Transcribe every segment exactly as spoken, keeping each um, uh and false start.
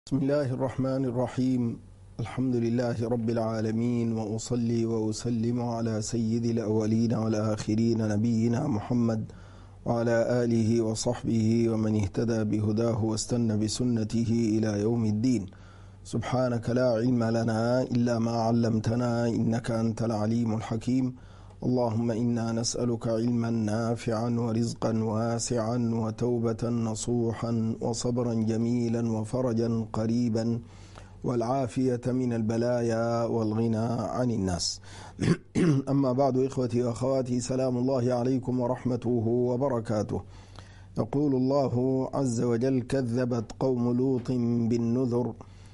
بسم الله الرحمن الرحيم. الحمد لله رب العالمين، وأصلي وأسلم على سيد الأولين والآخرين نبينا محمد وعلى آله وصحبه ومن اهتدى بهداه واستنى بسنته إلى يوم الدين. سبحانك لا علم لنا إلا ما علمتنا إنك أنت العليم الحكيم. اللهم إنا نسألك علما نافعا ورزقا واسعا وتوبة نصوحا وصبرا جميلا وفرجا قريبا والعافية من البلايا والغنى عن الناس. أما بعد، إخوتي وأخواتي، سلام الله عليكم ورحمته وبركاته. يقول الله عز وجل: كذبت قوم لوط بالنذر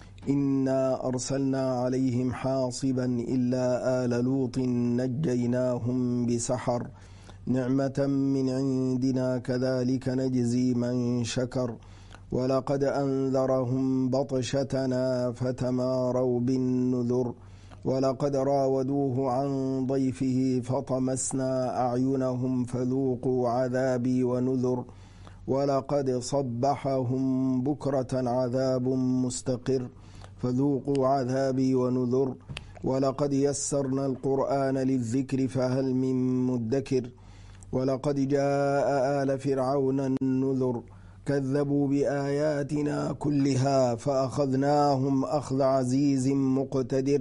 إنا أرسلنا عليهم حاصبا إلا آل لوط نجيناهم بسحر نعمة من عندنا كذلك نجزي من شكر ولقد أنذرهم بطشتنا فتماروا بالنذر ولقد راودوه عن ضيفه فطمسنا أعينهم فذوقوا عذابي ونذر ولقد صبحهم بكرة عذاب مستقر فذوقوا عذابي ونذر ولقد يسرنا القرآن للذكر فهل من مدكر ولقد جاء آل فرعون النذر كذبوا بآياتنا كلها فأخذناهم أخذ عزيز مقتدر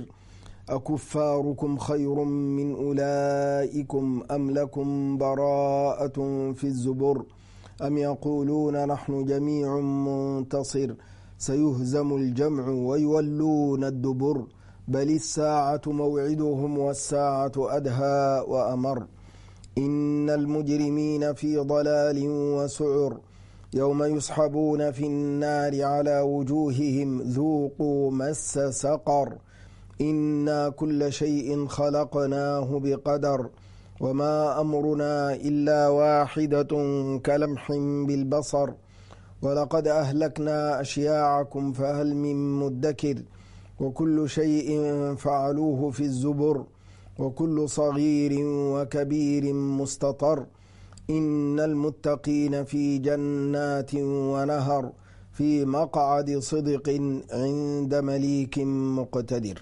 أكفاركم خير من أولئكم أم لكم براءة في الزبر أم يقولون نحن جميع منتصر سيهزم الجمع ويولون الدبر بل الساعة موعدهم والساعة أدهى وأمر إن المجرمين في ضلال وسعر يوم يسحبون في النار على وجوههم ذوقوا مس سقر إنا كل شيء خلقناه بقدر وما أمرنا إلا واحدة كلمح بالبصر ولقد أهلكنا أشياعكم فهل من مدكر وكل شيء فعلوه في الزبر وكل صغير وكبير مستطر إن المتقين في جنات ونهر في مقعد صدق عند مليك مقتدر.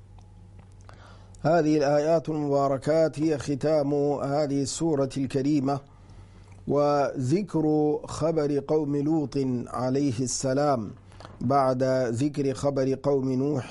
هذه الآيات المباركات هي ختام هذه السورة الكريمة، وذكر خبر قوم لوط عليه السلام بعد ذكر خبر قوم نوح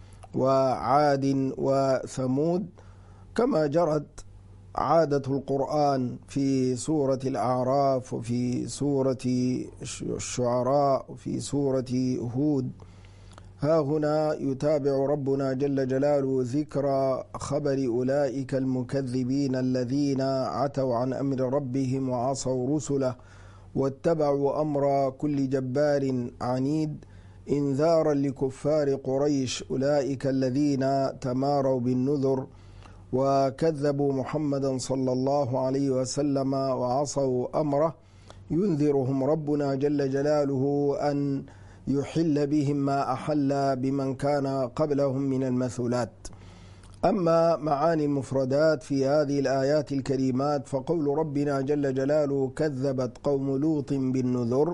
وعاد وثمود، كما جرت عادة القرآن في سورة الأعراف وفي سورة الشعراء وفي سورة هود. ها هنا يتابع ربنا جل جلاله ذكر خبر أولئك المكذبين الذين عتوا عن أمر ربهم وعصوا رسله واتبعوا أمر كل جبار عنيد، إنذارا لكفار قريش أولئك الذين تماروا بالنذر وكذبوا محمدا صلى الله عليه وسلم وعصوا أمره. ينذرهم ربنا جل جلاله أن يحل بهم ما أحل بمن كان قبلهم من المثلات. أما معاني المفردات في هذه الآيات الكريمات، فقول ربنا جل جلاله كذبت قوم لوط بالنذر،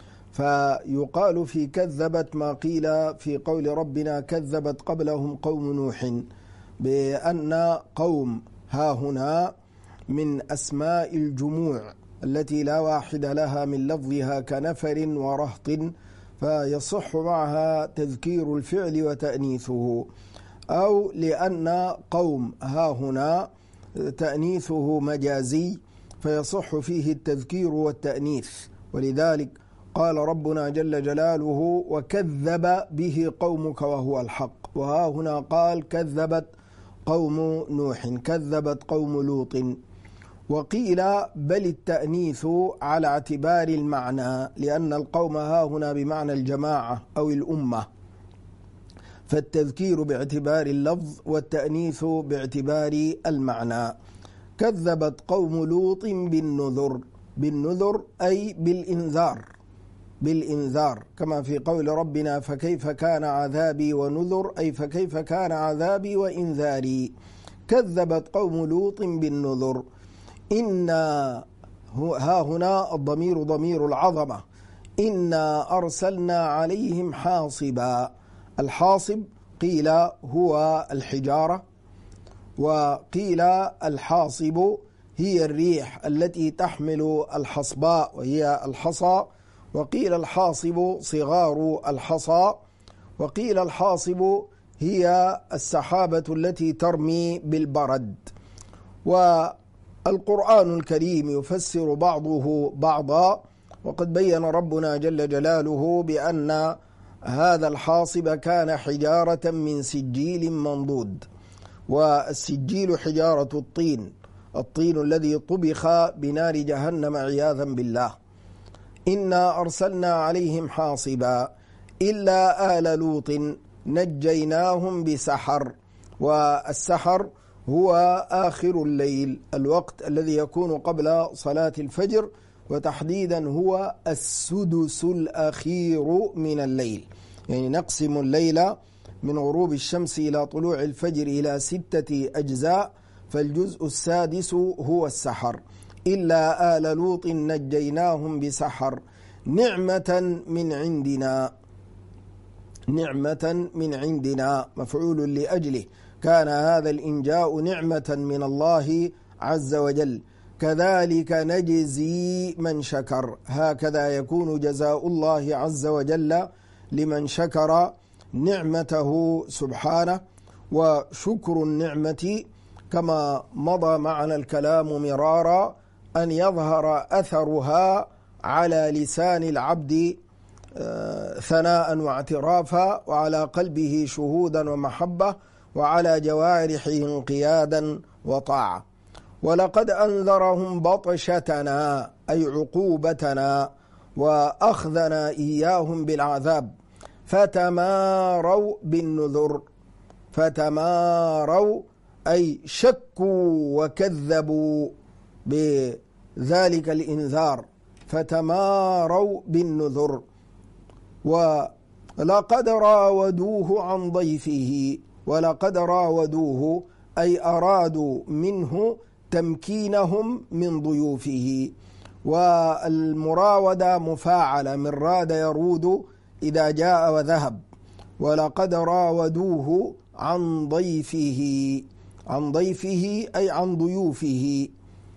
فيقال في كذبت ما قيل في قول ربنا كذبت قبلهم قوم نوح، بأن قوم ها هنا من أسماء الجموع التي لا واحد لها من لفظها كنفر ورهط، فيصح معها تذكير الفعل وتأنيثه، أو لأن قوم ها هنا تأنيثه مجازي فيصح فيه التذكير والتأنيث، ولذلك قال ربنا جل جلاله وكذب به قومك وهو الحق، وها هنا قال كذبت قوم نوح كذبت قوم لوط. وقيل بل التأنيث على اعتبار المعنى، لأن القوم ها هنا بمعنى الجماعة أو الأمة، فالتذكير باعتبار اللفظ والتأنيث باعتبار المعنى. كذبت قوم لوط بالنذر، بالنذر أي بالإنذار، بالإنذار كما في قول ربنا فكيف كان عذابي ونذر، أي فكيف كان عذابي وإنذاري. كذبت قوم لوط بالنذر. إن ها هنا الضمير ضمير العظمة، إنا أرسلنا عليهم حاصبا. الحاصب قيل هو الحجارة، وقيل الحاصب هي الريح التي تحمل الحصباء وهي الحصى، وقيل الحاصب صغار الحصى، وقيل الحاصب هي السحابة التي ترمي بالبرد. والقرآن الكريم يفسر بعضه بعضا، وقد بين ربنا جل جلاله بأن هذا الحاصب كان حجارة من سجيل منضود، والسجيل حجارة الطين، الطين الذي طبخ بنار جهنم عياذا بالله. إنا أرسلنا عليهم حاصبا إلا آل لوط نجيناهم بسحر. والسحر هو آخر الليل، الوقت الذي يكون قبل صلاة الفجر، وتحديدا هو السدس الأخير من الليل. يعني نقسم الليل من غروب الشمس إلى طلوع الفجر إلى ستة أجزاء، فالجزء السادس هو السحر. إلا آل لوط نجيناهم بسحر نعمة من عندنا. نعمة من عندنا مفعول لأجله، كان هذا الإنجاء نعمة من الله عز وجل. كذلك نجزي من شكر، هكذا يكون جزاء الله عز وجل لمن شكر نعمته سبحانه. وشكر النعمة كما مضى معنا الكلام مرارا أن يظهر أثرها على لسان العبد ثناء واعترافا، وعلى قلبه شهودا ومحبة، وعلى جوارحه انقيادا وطاعة. ولقد أنذرهم بطشتنا أي عقوبتنا وأخذنا إياهم بالعذاب فتماروا بالنذر. فتماروا أي شكوا وكذبوا بذلك الإنذار، فتماروا بالنذر. ولقد راودوه عن ضيفه، ولقد راودوه أي أرادوا منه تمكينهم من ضيوفه، والمراودة مفاعلة من راد يرود إذا جاء وذهب. ولقد راودوه عن ضيفه، عن ضيفه أي عن ضيوفه.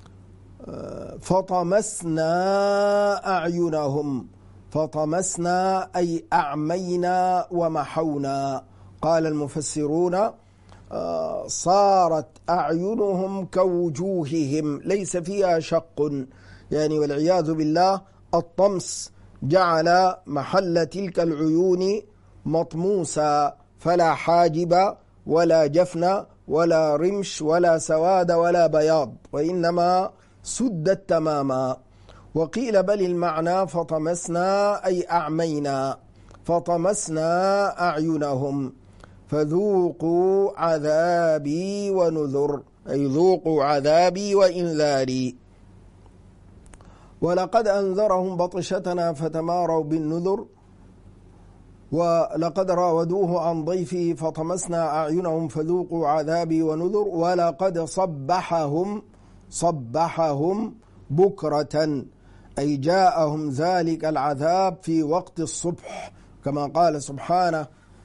فطمسنا أعينهم، فطمسنا أي أعمينا ومحونا. قال المفسرون صارت أعينهم كوجوههم، ليس فيها شق، يعني والعياذ بالله الطمس جعل محل تلك العيون مطموسا، فلا حاجب ولا جفن ولا رمش ولا سواد ولا بياض، وإنما سدت تماما. وقيل بل المعنى فطمسنا أي أعمينا، فطمسنا أعينهم فذوقوا عذابي ونذر، أي ذوقوا عذابي وإنذاري. ولقد أنذرهم بطشتنا فتماروا بالنذر. ولقد راودوه عن ضيفه فطمسنا أعينهم فذوقوا عذابي ونذر. ولقد صبحهم، صبحهم بكرة أي جاءهم ذلك العذاب في وقت الصبح، كما قال سبحانه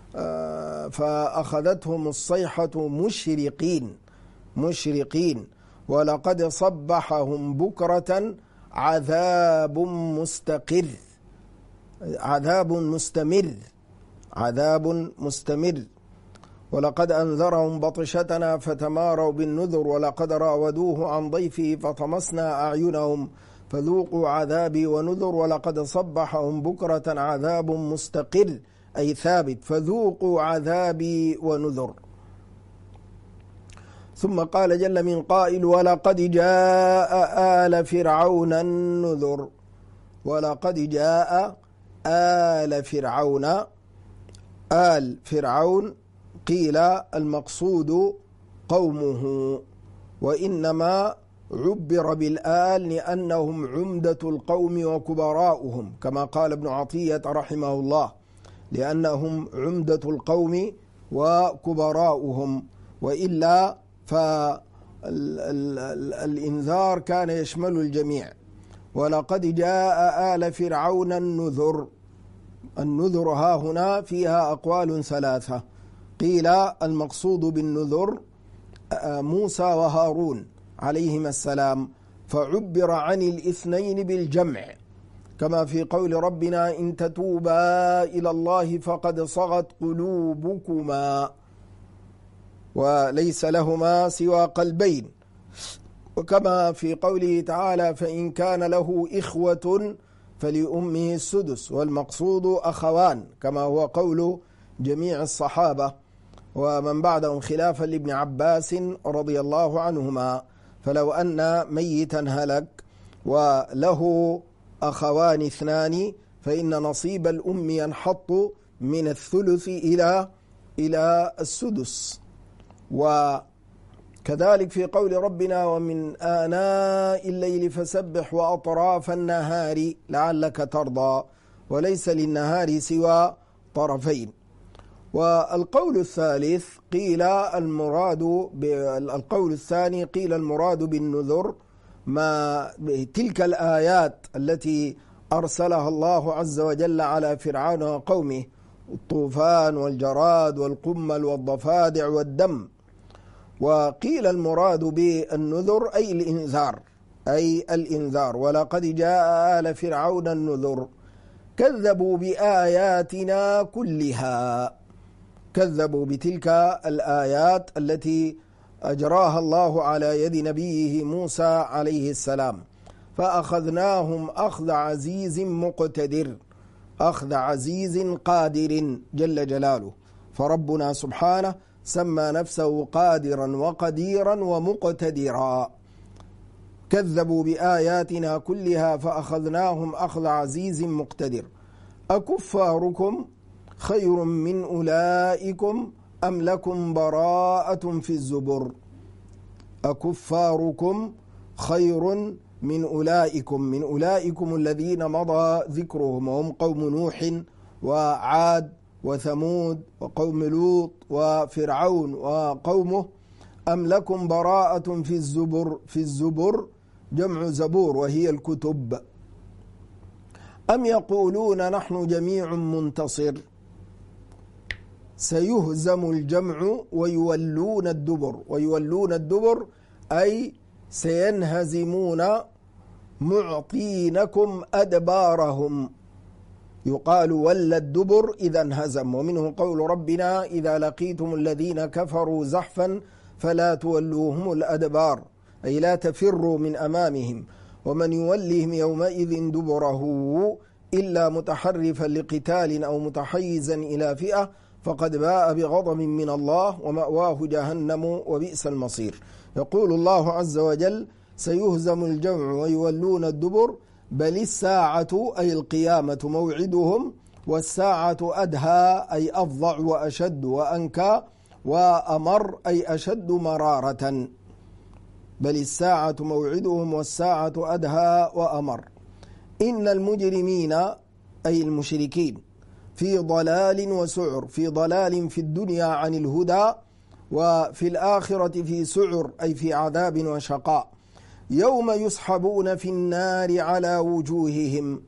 فأخذتهم الصيحة مشرقين، مشرقين. ولقد صبحهم بكرة عذاب مستقر، عذاب مستمر، عذاب مستمر. ولقد أنذرهم بطشتنا فتماروا بالنذر. ولقد راودوه عن ضيفه فطمسنا أعينهم فذوقوا عذابي ونذر. ولقد صبحهم بكرة عذاب مستقر أي ثابت، فذوقوا عذابي ونذر. ثم قال جل من قائل ولقد جاء آل فرعون النذر. ولقد جاء آل فرعون، آل فرعون قيل المقصود قومه، وإنما عبر بالآل لأنهم عمدة القوم وكبراؤهم، كما قال ابن عطية رحمه الله، لأنهم عمدة القوم وكبراؤهم، وإلا فالإنذار كان يشمل الجميع. ولقد جاء آل فرعون النذر. النذر ها هنا فيها أقوال ثلاثة. قيل المقصود بالنذر موسى وهارون عليهما السلام، فعبر عن الاثنين بالجمع، كما في قول ربنا إن تتوبا إلى الله فقد صغت قلوبكما وليس لهما سوى قلبين، وكما في قوله تعالى فإن كان له إخوة فلأمه السدس، والمقصود أخوان كما هو قول جميع الصحابة ومن بعدهم خلافا لابن عباس رضي الله عنهما. فلو أن ميتا هلك وله أخوان اثنان فإن نصيب الأم ينحط من الثلث إلى إلى السدس. وكذلك في قول ربنا ومن آناء الليل فسبح وأطراف النهار لعلك ترضى، وليس للنهار سوى طرفين. والقول الثالث قيل المراد القول الثاني قيل المراد بالنذر ما تلك الآيات التي أرسلها الله عز وجل على فرعون وقومه، الطوفان والجراد والقمل والضفادع والدم. وقيل المراد بالنذر أي الإنذار أي الإنذار ولقد جاء آل فرعون النذر كذبوا بآياتنا كلها، كذبوا بتلك الآيات التي أجراها الله على يد نبيه موسى عليه السلام، فأخذناهم أخذ عزيز مقتدر، أخذ عزيز قادر جل جلاله. فربنا سبحانه سمى نفسه قادرا وقديرا ومقتدرا. كذبوا بآياتنا كلها فأخذناهم أخذ عزيز مقتدر. أكفاركم خير من أولئكم أم لكم براءة في الزبر. أكفاركم خير من أولئكم، من أولئكم الذين مضى ذكرهم وهم قوم نوح وعاد وثمود وقوم لوط وفرعون وقومه، أم لكم براءة في الزبر. في الزبر جمع زبور وهي الكتب. أم يقولون نحن جميع منتصر. سيهزم الجمع ويولون الدبر. ويولون الدبر أي سينهزمون معطينكم أدبارهم. يقال ولى الدبر إذا انهزم. ومنه قول ربنا إذا لقيتم الذين كفروا زحفا فلا تولوهم الأدبار، أي لا تفروا من أمامهم. ومن يوليهم يومئذ دبره إلا متحرفا لقتال أو متحيزا إلى فئة فقد باء بغضب من الله ومأواه جهنم وبئس المصير. يقول الله عز وجل سيهزم الجمع ويولون الدبر، بل الساعة أي القيامة موعدهم، والساعة أدهى أي أفظع وأشد وأنكى، وأمر أي أشد مرارة. بل الساعة موعدهم والساعة أدهى وأمر. إن المجرمين أي المشركين في ضلال وسعر، في ضلال في الدنيا عن الهدى، وفي الآخرة في سعر أي في عذاب وشقاء. يوم يسحبون في النار على وجوههم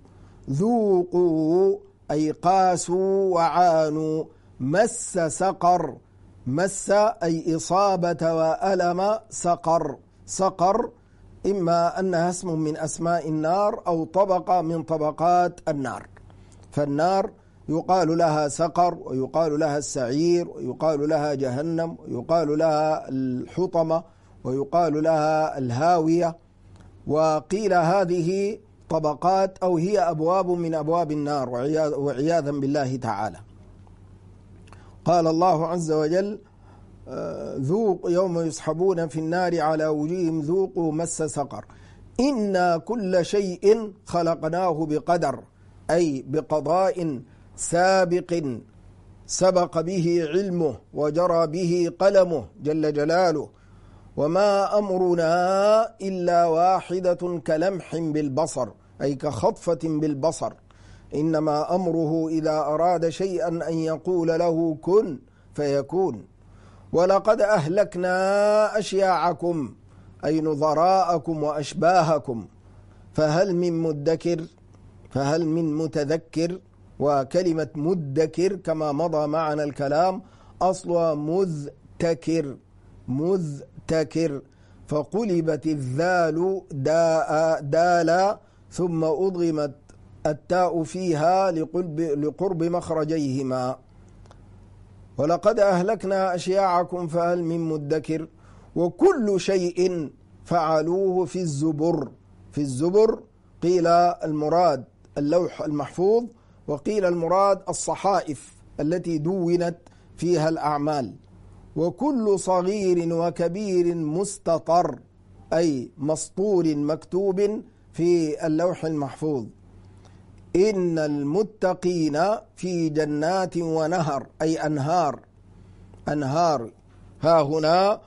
ذوقوا أي قاسوا وعانوا، مس سقر، مس أي إصابة وألم سقر. سقر إما أنها اسم من أسماء النار أو طبقة من طبقات النار. فالنار يقال لها سقر ويقال لها السعير ويقال لها جهنم ويقال لها الحطمة ويقال لها الهاوية. وقيل هذه طبقات أو هي أبواب من أبواب النار وعياذا بالله تعالى. قال الله عز وجل ذوق يوم يسحبون في النار على وجوههم ذوقوا مس سقر. إنا كل شيء خلقناه بقدر أي بقضاء سابق سبق به علمه وجرى به قلمه جل جلاله. وما أمرنا إلا واحدة كلمح بالبصر أي كخطفة بالبصر. إنما أمره إذا أراد شيئا أن يقول له كن فيكون. ولقد أهلكنا أشياعكم أي نظراءكم وأشباهكم، فهل من مدكر فهل من متذكر. وكلمة مدكر كما مضى معنا الكلام أصلها مذتكر مذتكر، فقلبت الذال داء دالا ثم أضغمت التاء فيها لقرب, لقرب مخرجيهما. ولقد أهلكنا أشياعكم فهل من مدكر. وكل شيء فعلوه في الزبر. في الزبر قيل المراد اللوح المحفوظ، وقيل المراد الصحائف التي دونت فيها الأعمال. وكل صغير وكبير مستطر، أي مسطور مكتوب في اللوح المحفوظ. إن المتقين في جنات ونهر، أي أنهار. أنهار ها هنا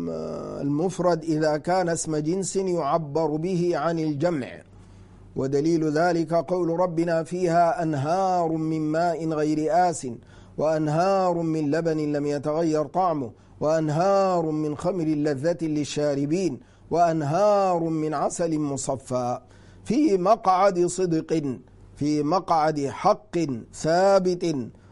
المفرد إذا كان اسم جنس يعبر به عن الجمع، ودليل ذلك قول ربنا فيها أنهار من ماء غير آسٍ وأنهار من لبن لم يتغير طعمه وأنهار من خمر لذة للشاربين وأنهار من عسل مصفى في مقعد صدق، في مقعد حق ثابت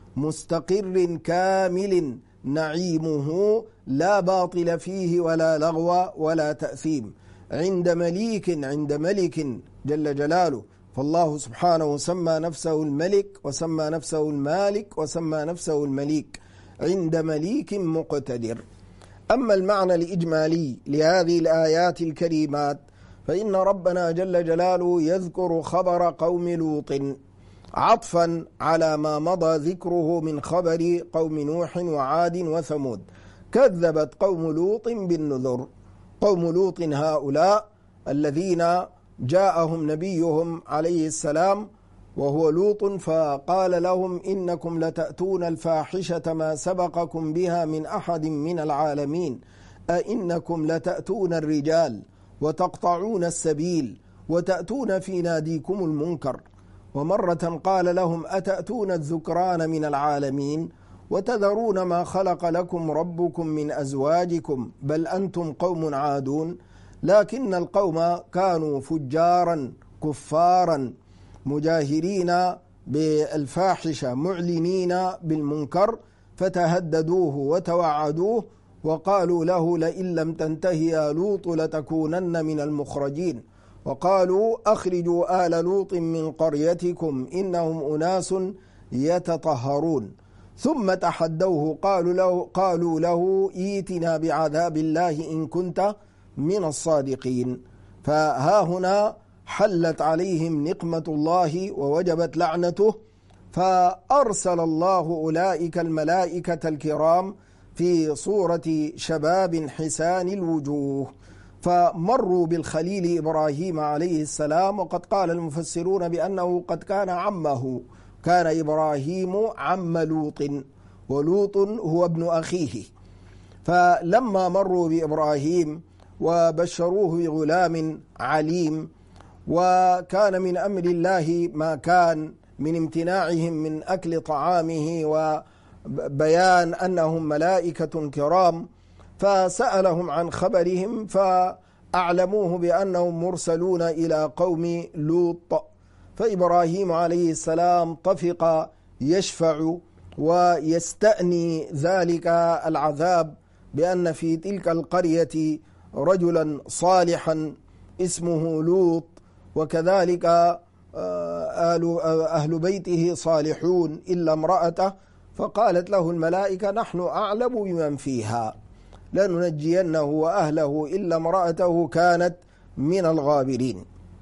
مستقر كامل نعيمه لا باطل فيه ولا لغو ولا تأثيم، عند مليك عند ملك جل جلاله. فالله سبحانه سمى نفسه الملك وسمى نفسه المالك وسمى نفسه المليك، عند مليك مقتدر. أما المعنى الإجمالي لهذه الآيات الكريمات فإن ربنا جل جلاله يذكر خبر قوم لوط عطفا على ما مضى ذكره من خبر قوم نوح وعاد وثمود. كذبت قوم لوط بالنذر. قوم لوط هؤلاء الذين جاءهم نبيهم عليه السلام وهو لوط فقال لهم إنكم لتأتون الفاحشة ما سبقكم بها من أحد من العالمين، أئنكم لتأتون الرجال وتقطعون السبيل وتأتون في ناديكم المنكر. ومرة قال لهم أتأتون الذكران من العالمين وتذرون ما خلق لكم ربكم من أزواجكم بل أنتم قوم عادون. لكن القوم كانوا فجارا كفارا مجاهرين بالفاحشة معلنين بالمنكر، فتهددوه وتوعدوه وقالوا له لئن لم تنتهي يا لوط لتكونن من المخرجين، وقالوا أخرجوا آل لوط من قريتكم إنهم أناس يتطهرون. ثم تحدوه قالوا له, قالوا له إيتنا بعذاب الله إن كنت من الصادقين. فها هنا حلت عليهم نقمة الله ووجبت لعنته، فأرسل الله أولئك الملائكة الكرام في صورة شباب حسان الوجوه، فمروا بالخليل إبراهيم عليه السلام. وقد قال المفسرون بأنه قد كان عمه، كان إبراهيم عم لوط ولوط هو ابن أخيه. فلما مروا بإبراهيم وبشروه بغلام عليم، وكان من أمر الله ما كان من امتناعهم من أكل طعامه وبيان أنهم ملائكة كرام، فسألهم عن خبرهم فأعلموه بأنهم مرسلون إلى قوم لوط. فإبراهيم عليه السلام طفق يشفع ويستأني ذلك العذاب بأن في تلك القرية رجلا صالحا اسمه لوط، وكذلك أهل بيته صالحون إلا امرأته. فقالت له الملائكة نحن أعلم بمن فيها لننجينه وأهله إلا امرأته كانت من الغابرين.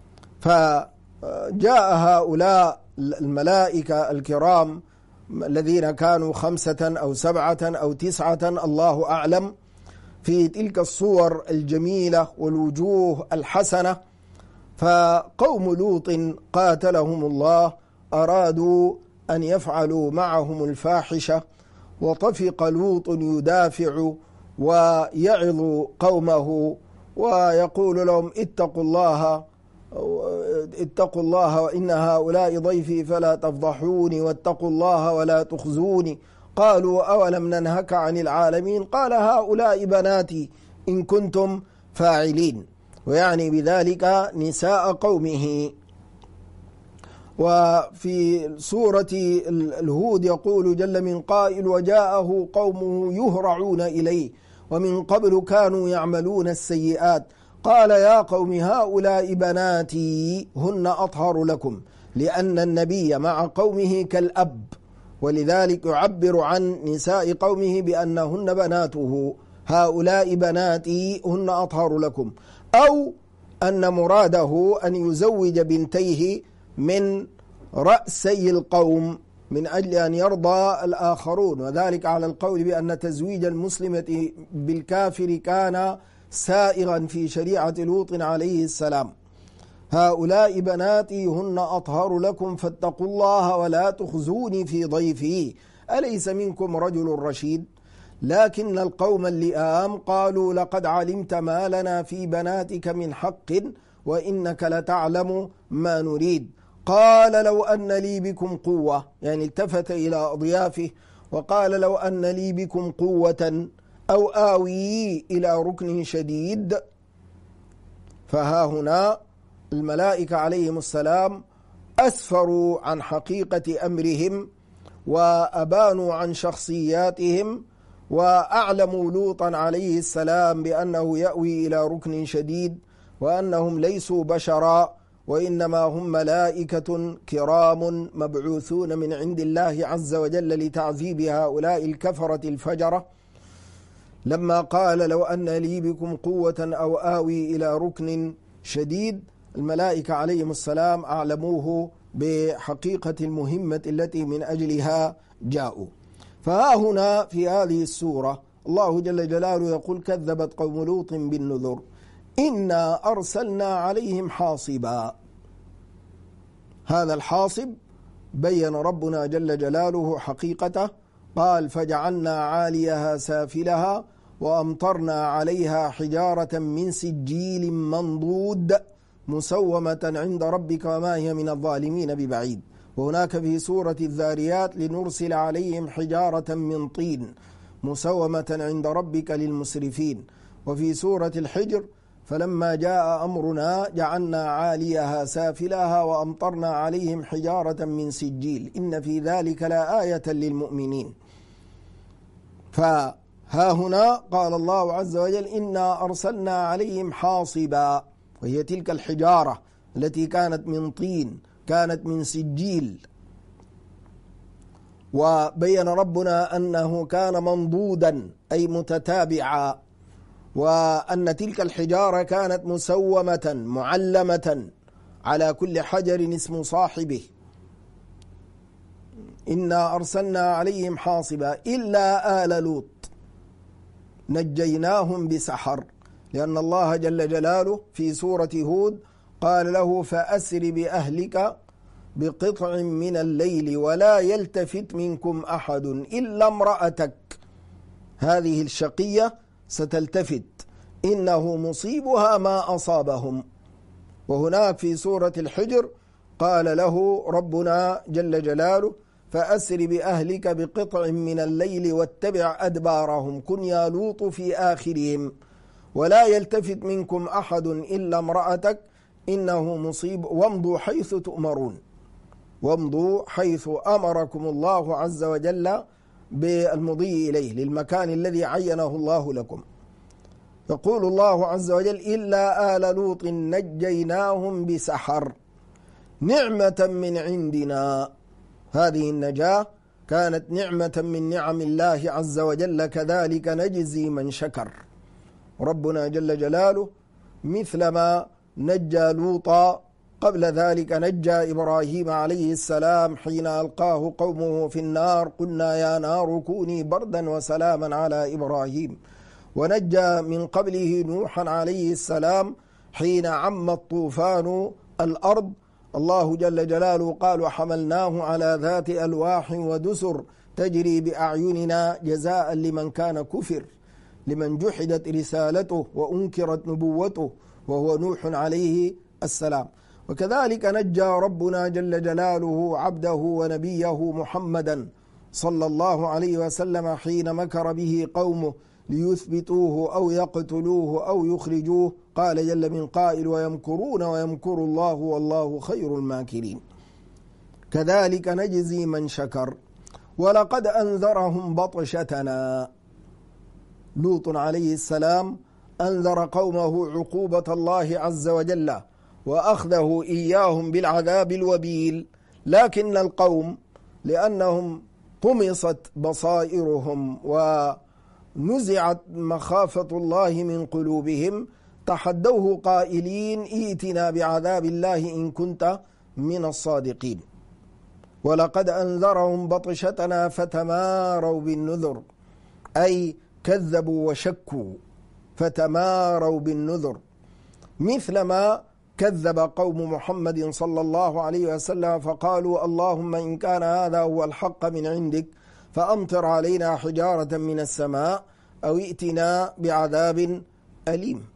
فجاء هؤلاء الملائكة الكرام الذين كانوا خمسة أو سبعة أو تسعة الله أعلم في تلك الصور الجميلة والوجوه الحسنة. فقوم لوط قاتلهم الله أرادوا أن يفعلوا معهم الفاحشة، وطفق لوط يدافع ويعظ قومه ويقول لهم اتقوا الله اتقوا الله وإن هؤلاء ضيفي فلا تفضحوني واتقوا الله ولا تخزوني. قالوا أولم ننهك عن العالمين قال هؤلاء بناتي إن كنتم فاعلين. ويعني بذلك نساء قومه. وفي سورة الهود يقول جل من قائل وجاءه قومه يهرعون إليه ومن قبل كانوا يعملون السيئات قال يا قوم هؤلاء بناتي هن أطهر لكم، لأن النبي مع قومه كالأب، ولذلك يعبر عن نساء قومه بأنهن بناته، هؤلاء بناتي هن أطهر لكم، أو أن مراده أن يزوج بنتيه من رأسي القوم من أجل أن يرضى الآخرون، وذلك على القول بأن تزويج المسلمة بالكافر كان سائغا في شريعة لوط عليه السلام. هؤلاء بناتي هن أطهر لكم فاتقوا الله ولا تخزوني في ضيفي أليس منكم رجل رشيد. لكن القوم اللئام قالوا لقد علمت ما لنا في بناتك من حق وإنك لتعلم ما نريد. قال لو أن لي بكم قوة، يعني التفت إلى أضيافه وقال لو أن لي بكم قوة أو آوي إلى ركن شديد. فها هنا الملائكة عليهم السلام أسفروا عن حقيقة أمرهم وأبانوا عن شخصياتهم وأعلموا لوطا عليه السلام بأنه يأوي إلى ركن شديد وأنهم ليسوا بشرا وإنما هم ملائكة كرام مبعوثون من عند الله عز وجل لتعذيب هؤلاء الكفرة الفجرة. لما قال لو أن لي بكم قوة أو آوي إلى ركن شديد الملائكة عليهم السلام أعلموه بحقيقة المهمة التي من أجلها جاءوا. فها هنا في هذه السورة الله جل جلاله يقول كذبت قوم لوط بالنذر إنا أرسلنا عليهم حاصبا. هذا الحاصب بين ربنا جل جلاله حقيقته، قال فجعلنا عاليها سافلها وأمطرنا عليها حجارة من سجيل منضود مسومة عند ربك وما هي من الظالمين ببعيد. وهناك في سورة الذاريات لنرسل عليهم حجارة من طين مسومة عند ربك للمسرفين. وفي سورة الحجر فلما جاء أمرنا جعلنا عاليها سافلها وأمطرنا عليهم حجارة من سجيل إن في ذلك لا آية للمؤمنين. فها هنا قال الله عز وجل إنا أرسلنا عليهم حاصبا، وهي تلك الحجارة التي كانت من طين كانت من سجيل. وبين ربنا أنه كان منضودا أي متتابعا، وأن تلك الحجارة كانت مسومة معلمة على كل حجر اسم صاحبه. إنا أرسلنا عليهم حاصبا إلا آل لوط نجيناهم بسحر، لأن الله جل جلاله في سورة هود قال له فأسر بأهلك بقطع من الليل ولا يلتفت منكم أحد إلا امرأتك. هذه الشقية ستلتفت إنه مصيبها ما أصابهم. وهناك في سورة الحجر قال له ربنا جل جلاله فأسر بأهلك بقطع من الليل واتبع أدبارهم كن يا لوط في آخرهم ولا يلتفت منكم أحد إلا امرأتك إنه مصيب وامضوا حيث تؤمرون. وامضوا حيث أمركم الله عز وجل بالمضي إليه للمكان الذي عينه الله لكم. يقول الله عز وجل إلا آل لوط نجيناهم بسحر نعمة من عندنا. هذه النجاة كانت نعمة من نعم الله عز وجل كذلك نجزي من شكر. ربنا جل جلاله مثلما نجى لوطا قبل ذلك نجى إبراهيم عليه السلام حين ألقاه قومه في النار قلنا يا نار كوني بردا وسلاما على إبراهيم. ونجى من قبله نوحا عليه السلام حين عم الطوفان الأرض الله جل جلاله قال وحملناه على ذات ألواح ودسر تجري بأعيننا جزاء لمن كان كفر لمن جحدت رسالته وأنكرت نبوته وهو نوح عليه السلام. وكذلك نجى ربنا جل جلاله عبده ونبيه محمدا صلى الله عليه وسلم حين مكر به قومه ليثبتوه أو يقتلوه أو يخرجوه. قال جل من قائل ويمكرون ويمكر الله والله خير الماكرين. كذلك نجزي من شكر. ولقد أنذرهم بطشتنا. لوط عليه السلام أنذر قومه عقوبة الله عز وجل وأخذه إياهم بالعذاب الوبيل، لكن القوم لأنهم طمست بصائرهم ونزعت مخافة الله من قلوبهم تحدوه قائلين ائتنا بعذاب الله إن كنت من الصادقين. ولقد أنذرهم بطشتنا فتماروا بالنذر، أي كذبوا وشكوا فتماروا بالنذر، مثلما كذب قوم محمد صلى الله عليه وسلم فقالوا اللهم إن كان هذا هو الحق من عندك فأمطر علينا حجارة من السماء أو ائتنا بعذاب أليم.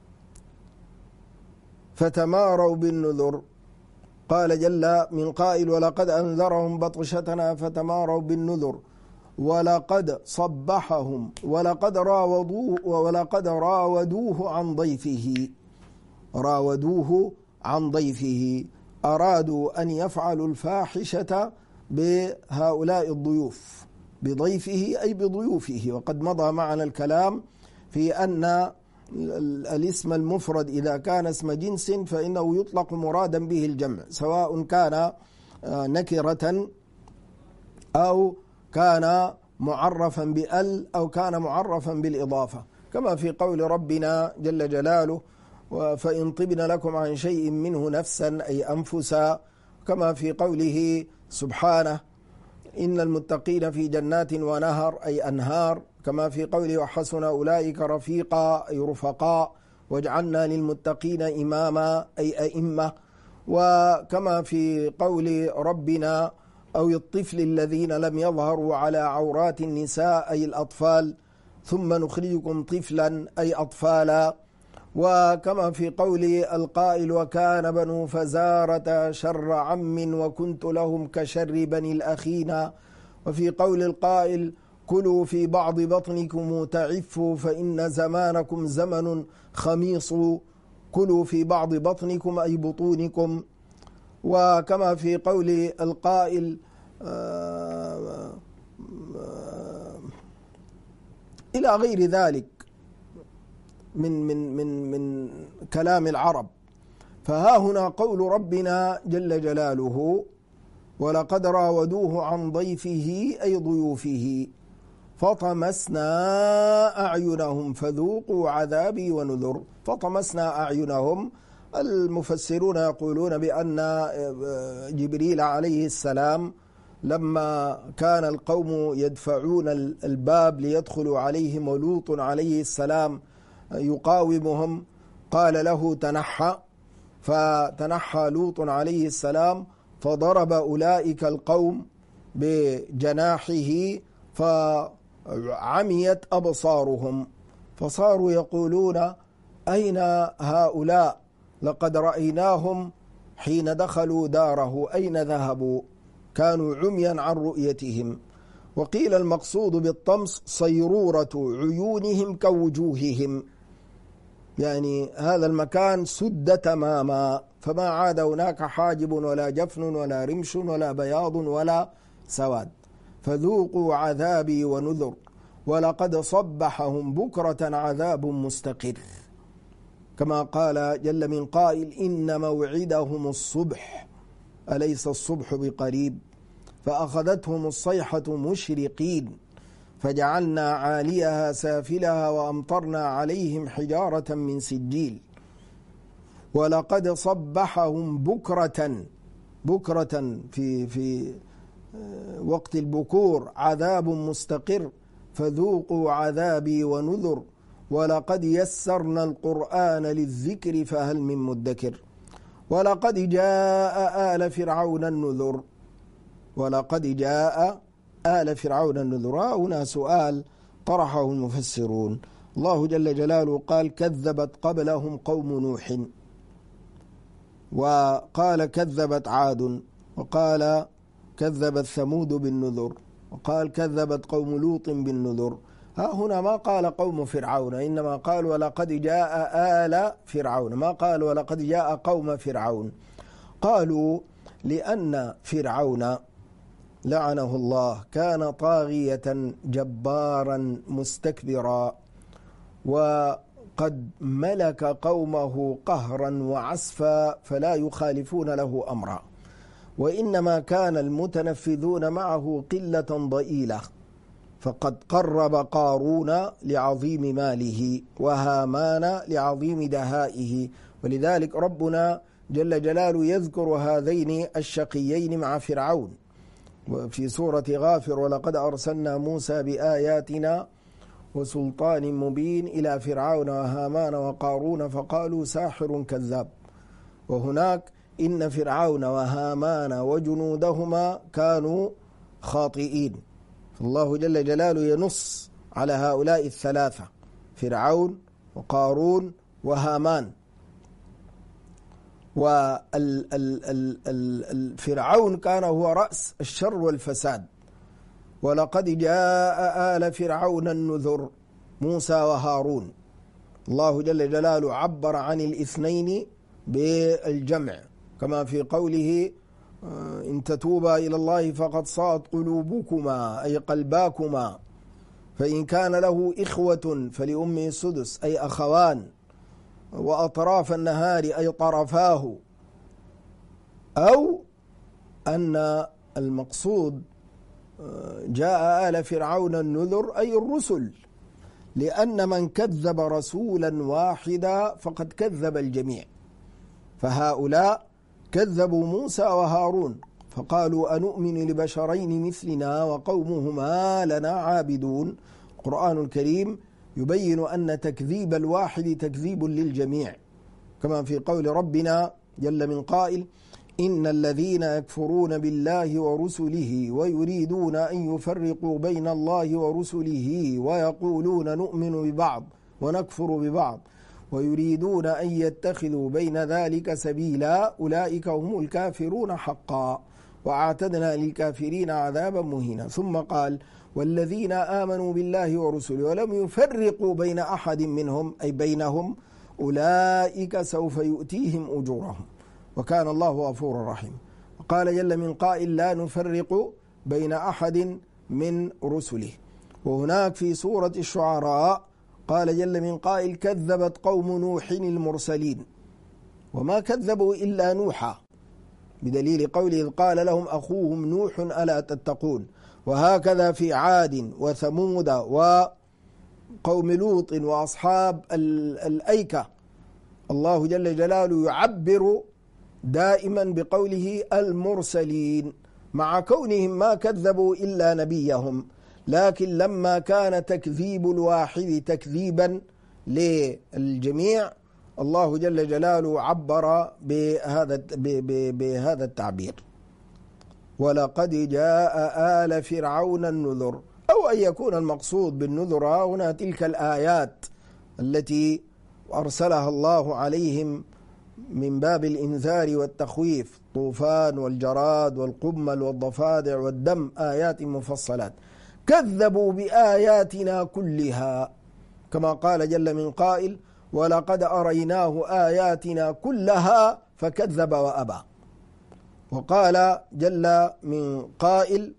فتماروا بالنذر. قال جل من قائل ولقد أنذرهم بطشتنا فتماروا بالنذر ولقد صبحهم ولقد راودوه ولقد راودوه عن ضيفه. راودوه عن ضيفه، أرادوا أن يفعلوا الفاحشة بهؤلاء الضيوف، بضيفه أي بضيوفه. وقد مضى معنا الكلام في أن الاسم المفرد إذا كان اسم جنس فإنه يطلق مرادا به الجمع، سواء كان نكرة أو كان معرفا بأل أو كان معرفا بالإضافة، كما في قول ربنا جل جلاله فإن طبن لكم عن شيء منه نفسا أي أنفسا، كما في قوله سبحانه إن المتقين في جنات ونهر أي أنهار، كما في قوله وحسن أولئك رفيقا أي رفقاء، واجعلنا للمتقين إماما أي أئمة. وكما في قول ربنا أو الطفل الذين لم يظهروا على عورات النساء أي الأطفال ثم نخرجكم طفلا أي أطفالا. وكما في قول القائل وكان بنو فزارة شر عم وكنت لهم كشر بني الأخين. وفي قول القائل كلوا في بعض بطنكم تعفوا فإن زمانكم زمن خميص، كلوا في بعض بطنكم أي بطونكم. وكما في قول القائل آآ آآ إلى غير ذلك من من من من كلام العرب. فها هنا قول ربنا جل جلاله ولقد راودوه عن ضيفه أي ضيوفه فطمسنا أعينهم فذوقوا عذابي ونذر. فطمسنا أعينهم، المفسرون يقولون بأن جبريل عليه السلام لما كان القوم يدفعون الباب ليدخلوا عليهم ولوط عليه السلام يقاومهم قال له تنحى، فتنحى لوط عليه السلام فضرب أولئك القوم بجناحه فعميت أبصارهم فصاروا يقولون أين هؤلاء لقد رأيناهم حين دخلوا داره أين ذهبوا، كانوا عميا عن رؤيتهم. وقيل المقصود بالطمس صيرورة عيونهم كوجوههم، يعني هذا المكان سد تماما فما عاد هناك حاجب ولا جفن ولا رمش ولا بياض ولا سواد. فذوقوا عذابي ونذر ولقد صبحهم بكرة عذاب مستقر، كما قال جل من قائل إن موعدهم الصبح أليس الصبح بقريب. فأخذتهم الصيحة مشرقين فجعلنا عاليها سافلها وأمطرنا عليهم حجارة من سجيل. ولقد صبحهم بكرة، بكرة في في وقت البكور عذاب مستقر فذوقوا عذابي ونذر ولقد يسرنا القرآن للذكر فهل من مدكر. ولقد جاء آل فرعون النذر، ولقد جاء آل فرعون النذر. هنا سؤال طرحه المفسرون. الله جل جلاله قال كذبت قبلهم قوم نوح، وقال كذبت عاد، وقال كذبت ثمود بالنذر، وقال كذبت قوم لوط بالنذر. ها هنا ما قال قوم فرعون، إنما قال ولقد جاء آل فرعون، ما قال ولقد جاء قوم فرعون. قالوا لأن فرعون لعنه الله كان طاغية جبارا مستكبرا، وقد ملك قومه قهرا وعسفا فلا يخالفون له أمرا، وإنما كان المتنفذون معه قلة ضئيلة، فقد قرب قارون لعظيم ماله وهامان لعظيم دهائه. ولذلك ربنا جل جلاله يذكر هذين الشقيين مع فرعون في سورة غافر: ولقد أرسلنا موسى بآياتنا وسلطان مبين إلى فرعون وهامان وقارون فقالوا ساحر كذاب. وهناك إن فرعون وهامان وجنودهما كانوا خاطئين، فالله جل جلاله ينص على هؤلاء الثلاثة: فرعون وقارون وهامان. والفرعون كان هو رأس الشر والفساد. ولقد جاء آل فرعون النذر موسى وهارون. الله جل جلاله عبر عن الاثنين بالجمع، كما في قوله: إن تتوبا إلى الله فقد صاغت قلوبكما أي قلباكما، فإن كان له إخوة فلأمه السدس أي أخوان، وأطراف النهار أي طرفاه، أو أن المقصود جاء آل فرعون النذر أي الرسل، لأن من كذب رسولا واحدا فقد كذب الجميع. فهؤلاء كذبوا موسى وهارون فقالوا أنؤمن لبشرين مثلنا وقومهما لنا عابدون. القرآن الكريم يبين أن تكذيب الواحد تكذيب للجميع، كما في قول ربنا جل من قائل: إن الذين يكفرون بالله ورسله ويريدون أن يفرقوا بين الله ورسله ويقولون نؤمن ببعض ونكفر ببعض ويريدون أن يتخذوا بين ذلك سبيلا أولئك هم الكافرون حقا وأعتدنا للكافرين عذابا مهينا. ثم قال: والذين آمنوا بالله ورسله ولم يفرقوا بين أحد منهم أي بينهم أولئك سوف يؤتيهم أجورهم وكان الله غفورا رحيما. وقال جل من قائل: لا نفرق بين أحد من رسله. وهناك في سورة الشعراء قال جل من قائل: كذبت قوم نوح المرسلين، وما كذبوا إلا نوحا، بدليل قوله: إذ قال لهم أخوهم نوح ألا تتقون. وهكذا في عاد وثمود وقوم لوط وأصحاب الأيكة، الله جل جلاله يعبر دائما بقوله المرسلين، مع كونهم ما كذبوا إلا نبيهم، لكن لما كان تكذيب الواحد تكذيبا للجميع الله جل جلاله عبر بهذا بهذا التعبير: ولقد جاء آل فرعون النذر، أو أن يكون المقصود بالنذر هنا تلك الآيات التي أرسلها الله عليهم من باب الإنذار والتخويف: طوفان والجراد والقمل والضفادع والدم، آيات مفصلات. كذبوا بآياتنا كلها، كما قال جل من قائل: ولقد أريناه آياتنا كلها فكذب وأبى. وقال جل من قائل: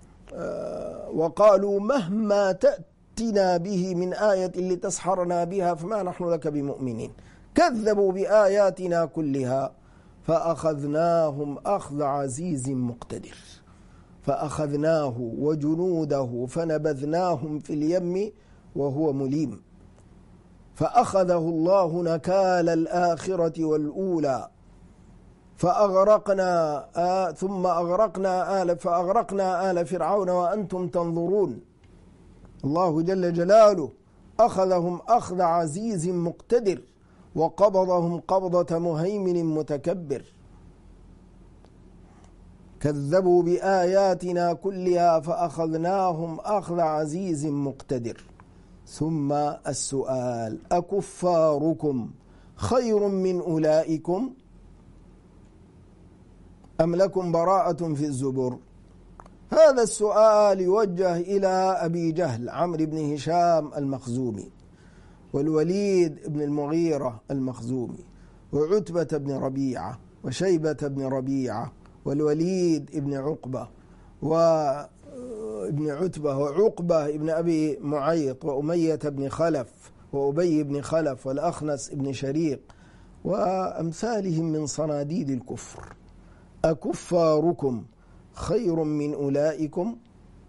وقالوا مهما تأتنا به من آية لتسحرنا بها فما نحن لك بمؤمنين. كذبوا بآياتنا كلها فأخذناهم أخذ عزيز مقتدر، فأخذناه وجنوده فنبذناهم في اليم وهو مليم. فأخذه الله نكال الآخرة والأولى فأغرقنا آه ثم أغرقنا آل فأغرقنا آل فرعون وأنتم تنظرون. الله جل جلاله أخذهم أخذ عزيز مقتدر وقبضهم قبضة مهيمن متكبر. كذبوا بآياتنا كلها فأخذناهم أخذ عزيز مقتدر. ثم السؤال: أكفاركم خير من أولئكم أم لكم براءة في الزبر؟ هذا السؤال يوجه إلى أبي جهل عمرو بن هشام المخزومي، والوليد بن المغيرة المخزومي، وعتبة بن ربيعة، وشيبة بن ربيعة، والوليد بن عقبة، وابن عتبة، وعقبة بن أبي معيط، وأمية بن خلف، وأبي بن خلف، والأخنس بن شريق، وأمثالهم من صناديد الكفر. أكفاركم خير من أولئكم؟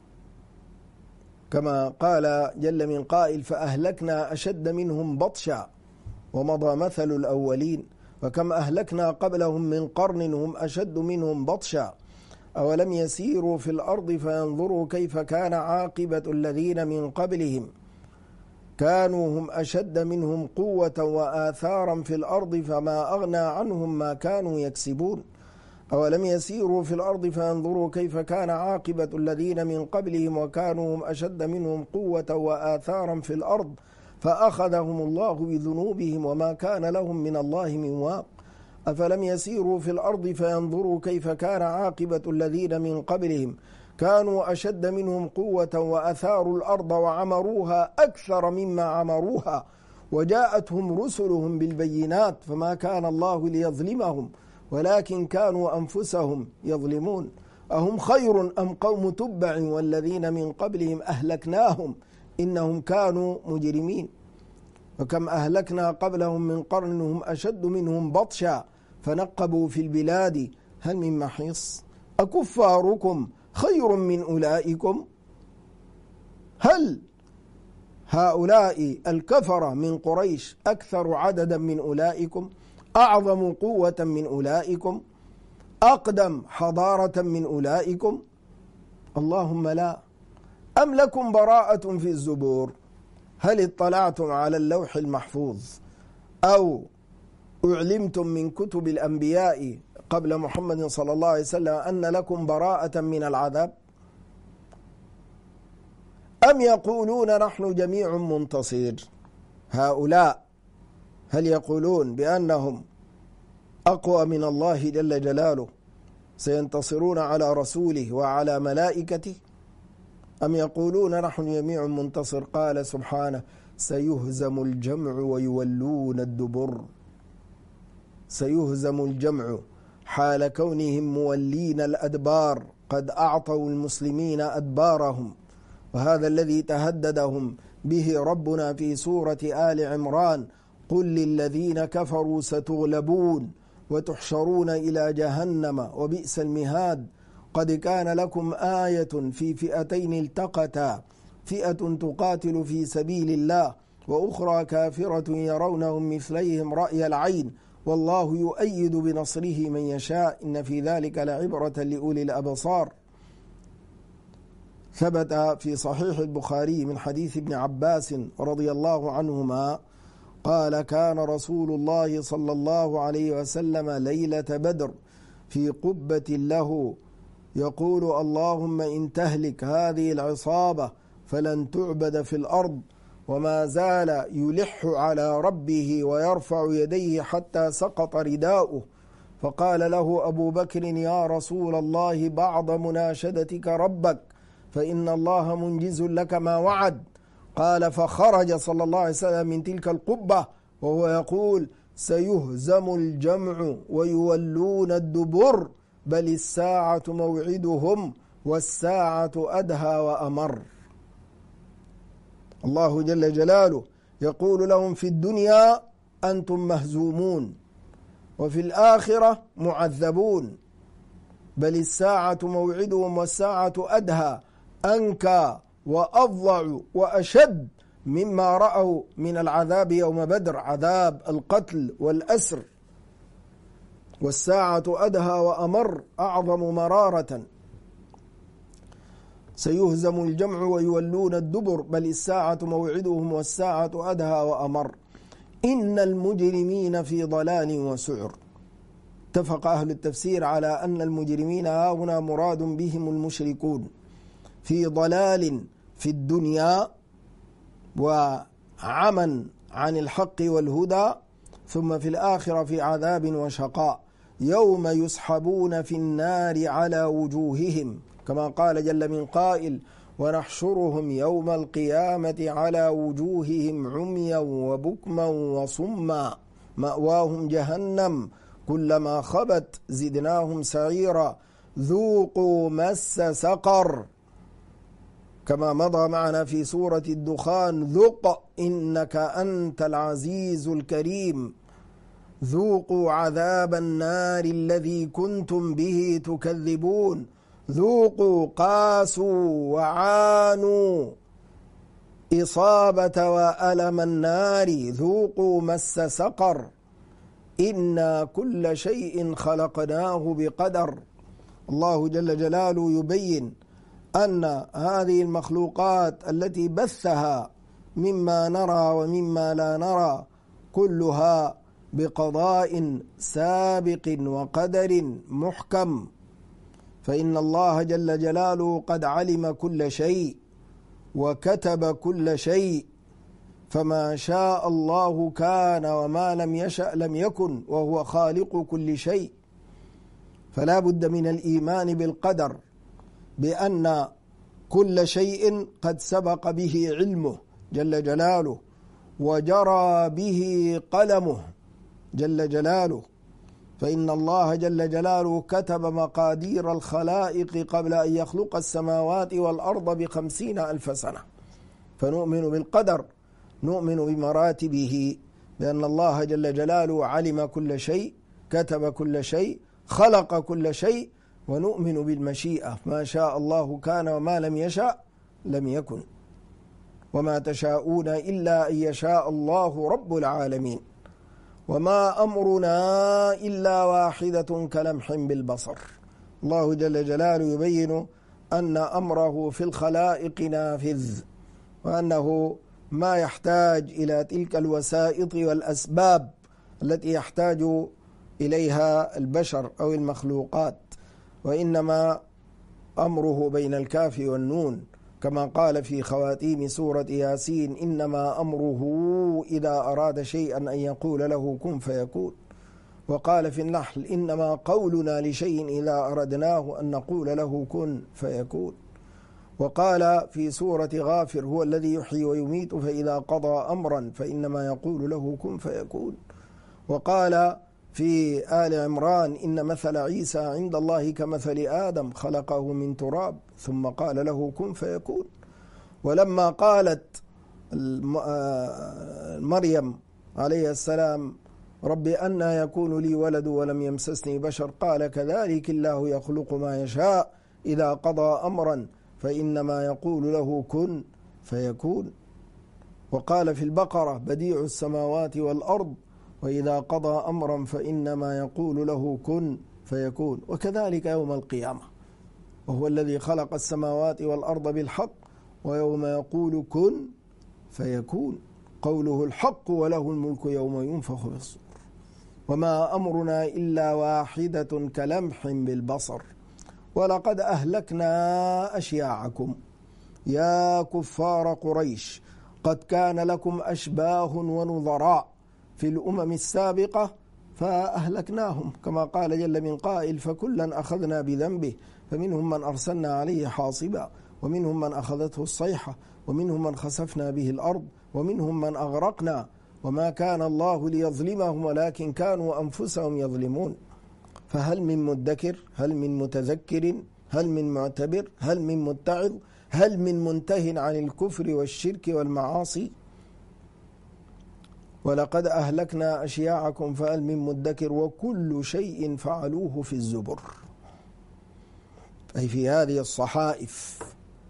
كما قال جل من قائل: فأهلكنا أشد منهم بطشا ومضى مثل الأولين، وكم أهلكنا قبلهم من قرن هم أشد منهم بطشا أولم يسيروا في الأرض فينظروا كيف كان عاقبة الذين من قبلهم كانوا هم أشد منهم قوة وآثارا في الأرض فما أغنى عنهم ما كانوا يكسبون أولم يسيروا في الأرض فينظروا كيف كان عاقبة الذين من قبلهم وكانوا هم أشد منهم قوة وآثارا في الأرض فأخذهم الله بذنوبهم وما كان لهم من الله من واق أفلم يسيروا في الأرض فينظروا كيف كان عاقبة الذين من قبلهم كانوا أشد منهم قوة وأثاروا الأرض وعمروها أكثر مما عمروها وجاءتهم رسلهم بالبينات فما كان الله ليظلمهم ولكن كانوا أنفسهم يظلمون أهم خير أم قوم تبع والذين من قبلهم أهلكناهم إنهم كانوا مجرمين وكم أهلكنا قبلهم من قرن هم أشد منهم بطشا فنقبوا في البلاد هل من محيص أكفاركم خير من أولئكم؟ هل هؤلاء الكفرة من قريش أكثر عددا من أولئكم؟ أعظم قوة من أولئكم؟ أقدم حضارة من أولئكم؟ اللهم لا. أم لكم براءة في الزبور؟ هل اطلعتم على اللوح المحفوظ أو أعلمتم من كتب الأنبياء قبل محمد صلى الله عليه وسلم أن لكم براءة من العذاب؟ أم يقولون نحن جميع منتصر؟ هؤلاء هل يقولون بأنهم أقوى من الله جل جلاله سينتصرون على رسوله وعلى ملائكته؟ أم يقولون نحن جميع منتصر؟ قال سبحانه سيهزم الجمع ويولون الدبر. سيهزم الجمع حال كونهم مولين الأدبار قد أعطوا المسلمين أدبارهم، وهذا الذي تهددهم به ربنا في سورة آل عمران قل للذين كفروا ستغلبون وتحشرون إلى جهنم وبئس المهاد قد كان لكم آية في فئتين التقتا فئة تقاتل في سبيل الله وأخرى كافرة يرونهم مثليهم رأي العين والله يؤيد بنصره من يشاء إن في ذلك لعبرة لأولي الأبصار. ثبت في صحيح البخاري من حديث ابن عباس رضي الله عنهما قال كان رسول الله صلى الله عليه وسلم ليلة بدر في قبة له يقول اللهم إن تهلك هذه العصابة فلن تعبد في الأرض وما زال يلح على ربه ويرفع يديه حتى سقط رداؤه فقال له أبو بكر يا رسول الله بعض مناشدتك ربك فإن الله منجز لك ما وعد. قال فخرج صلى الله عليه وسلم من تلك القبة وهو يقول سيهزم الجمع ويولون الدبر بل الساعة موعدهم والساعة أدهى وأمر. الله جل جلاله يقول لهم في الدنيا أنتم مهزومون وفي الآخرة معذبون بل الساعة موعدهم والساعة أدهى أنكى وأفظع وأشد مما رأوا من العذاب يوم بدر عذاب القتل والأسر والساعة أدهى وأمر أعظم مرارة. سيهزم الجمع ويولون الدبر بل الساعة موعدهم والساعة أدهى وأمر إن المجرمين في ضلال وسعر. اتفق أهل التفسير على أن المجرمين هنا مراد بهم المشركون في ضلال في الدنيا وعمى عن الحق والهدى ثم في الآخرة في عذاب وشقاء يوم يسحبون في النار على وجوههم كما قال جل من قائل: ونحشرهم يوم القيامة على وجوههم عميا وبكما وصما مأواهم جهنم كلما خبت زدناهم سعيرا ذوقوا مس سقر. كما مضى معنا في سورة الدخان: ذق إنك أنت العزيز الكريم. ذوقوا عذاب النار الذي كنتم به تكذبون. ذوقوا قاسوا وعانوا إصابة وألم النار. ذوقوا مس سقر. إنا كل شيء خلقناه بقدر. الله جل جلاله يبين أن هذه المخلوقات التي بثها مما نرى ومما لا نرى كلها بقضاء سابق وقدر محكم، فإن الله جل جلاله قد علم كل شيء وكتب كل شيء، فما شاء الله كان وما لم يشأ لم يكن، وهو خالق كل شيء. فلا بد من الإيمان بالقدر، بأن كل شيء قد سبق به علمه جل جلاله وجرى به قلمه جل جلاله، فإن الله جل جلاله كتب مقادير الخلائق قبل أن يخلق السماوات والأرض بخمسين ألف سنة. فنؤمن بالقدر، نؤمن بمراتبه، بأن الله جل جلاله علم كل شيء، كتب كل شيء، خلق كل شيء. ونؤمن بالمشيئة، ما شاء الله كان وما لم يشأ لم يكن، وما تشاءون إلا أن يشاء الله رب العالمين. وما أمرنا إلا واحدة كلمح بالبصر. الله جل جلاله يبين أن أمره في الخلائق نافذ، وأنه ما يحتاج إلى تلك الوسائط والأسباب التي يحتاج إليها البشر أو المخلوقات، وإنما أمره بين الكاف والنون، كما قال في خواتيم سورة ياسين: إنما أمره إذا أراد شيئا أن يقول له كن فيكون. وقال في النحل: إنما قولنا لشيء إذا أردناه أن نقول له كن فيكون. وقال في سورة غافر: هو الذي يحيي ويميت فإذا قضى أمرا فإنما يقول له كن فيكون. وقال في آل عمران: إن مثل عيسى عند الله كمثل آدم خلقه من تراب ثم قال له كن فيكون. ولما قالت مريم عليه السلام: رب أنى يكون لي ولد ولم يمسسني بشر، قال: كذلك الله يخلق ما يشاء إذا قضى أمرا فإنما يقول له كن فيكون. وقال في البقرة: بديع السماوات والأرض وإذا قضى أمرا فإنما يقول له كن فيكون. وكذلك يوم القيامة، وهو الذي خلق السماوات والأرض بالحق، ويوم يقول كن فيكون قوله الحق وله الملك يوم ينفخ في الصور. وما أمرنا إلا واحدة كلمح بالبصر ولقد أهلكنا أشياعكم يا كفار قريش قد كان لكم أشباه ونظراء في الأمم السابقة فأهلكناهم، كما قال جل من قائل: فكلا أخذنا بذنبه فمنهم من أرسلنا عليه حاصبا ومنهم من أخذته الصيحة ومنهم من خسفنا به الأرض ومنهم من أغرقنا وما كان الله ليظلمهم ولكن كانوا أنفسهم يظلمون. فهل من مدكر؟ هل من متذكر؟ هل من معتبر؟ هل من متعظ؟ هل من منته عن الكفر والشرك والمعاصي؟ ولقد أهلكنا أشياعكم فهل من مدكر وكل شيء فعلوه في الزبر، أي في هذه الصحائف،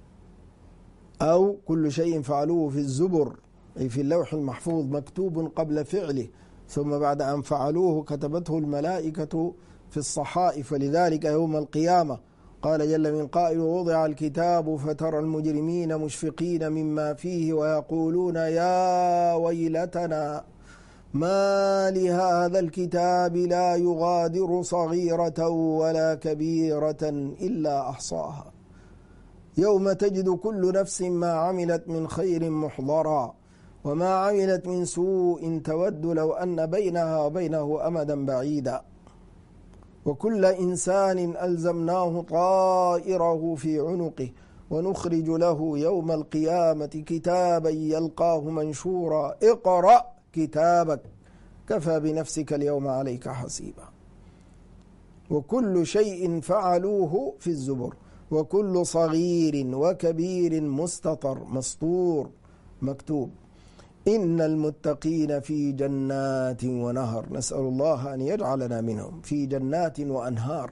أو كل شيء فعلوه في الزبر أي في اللوح المحفوظ مكتوب قبل فعله، ثم بعد أن فعلوه كتبته الملائكة في الصحائف. ولذلك يوم القيامة قال جل من قائل: ووضع الكتاب فترى المجرمين مشفقين مما فيه ويقولون يا ويلتنا ما لهذا الكتاب لا يغادر صغيرة ولا كبيرة إلا أحصاها يوم تجد كل نفس ما عملت من خير محضرا وما عملت من سوء تود لو أن بينها وبينه أمدا بعيدا. وكل إنسان ألزمناه طائره في عنقه ونخرج له يوم القيامة كتابا يلقاه منشورا اقرأ كتابك كفى بنفسك اليوم عليك حسيبا. وكل شيء فعلوه في الزبر وكل صغير وكبير مستطر مسطور مكتوب. إن المتقين في جنات ونهر، نسأل الله أن يجعلنا منهم، في جنات وأنهار